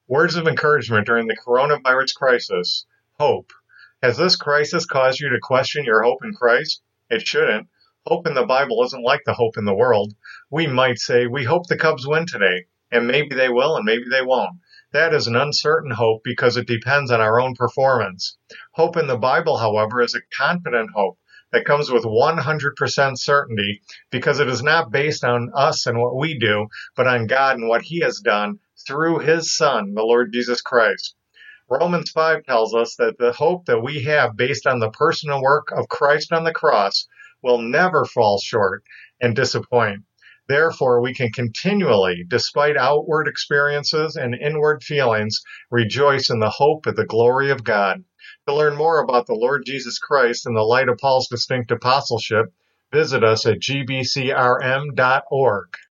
Words of encouragement during the coronavirus crisis. Hope. Has this crisis caused you to question your hope in Christ? It shouldn't. Hope in the Bible isn't like the hope in the world. We might say, we hope the Cubs win today, and maybe they will and maybe they won't. That is an uncertain hope because it depends on our own performance. Hope in the Bible, however, is a confident hope that comes with 100% certainty because it is not based on us and what we do, but on God and what He has done through His Son, the Lord Jesus Christ. Romans 5 tells us that the hope that we have based on the personal work of Christ on the cross will never fall short and disappoint. Therefore, we can continually, despite outward experiences and inward feelings, rejoice in the hope of the glory of God. To learn more about the Lord Jesus Christ in the light of Paul's distinct apostleship, visit us at gbcrm.org.